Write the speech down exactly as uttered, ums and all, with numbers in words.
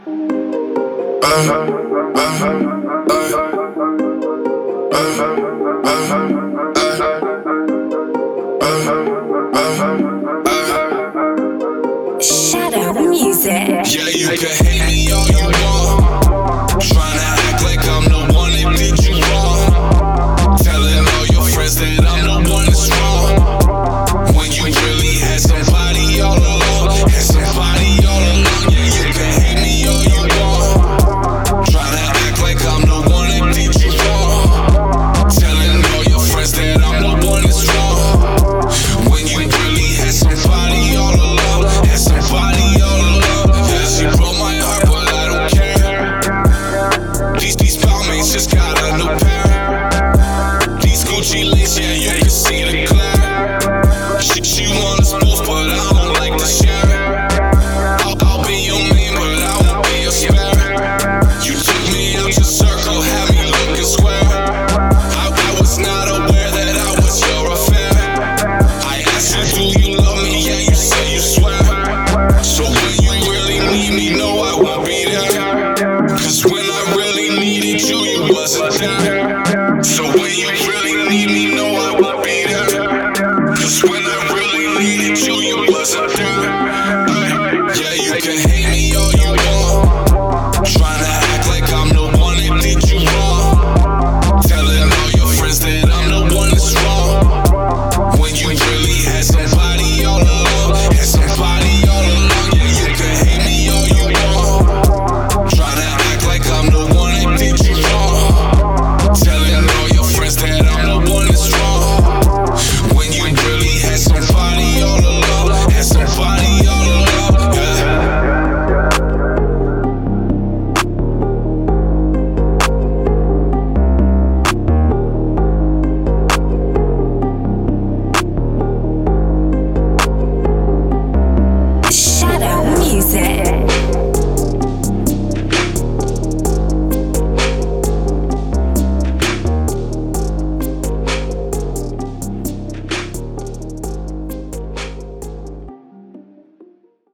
Shadow Music. Yeah, you can hate me all you want. Tryna act like I'm the one that did you wrong. Telling all your friends that I'm the one that's wrong. When you really had somebody all along. Had somebody all along. Yeah, you can hate me all you want. Tryna act like I'm the one that did you wrong. Telling all your friends that I'm the one that's wrong. When you really had somebody all along. Had somebody all along. Yeah, she broke my heart, but I don't care. These, these Balmains just got a new pair. These Gucci links, yeah, you can see the glare. She, she want us both, but I don't like to share. I'll, I'll be your main, but I won't be your spare. You took me out your circle, had me looking square. I, I was not aware that I was your affair. I asked you, do you love me? Yeah, you say you swear. So when you really need me, no, I won't be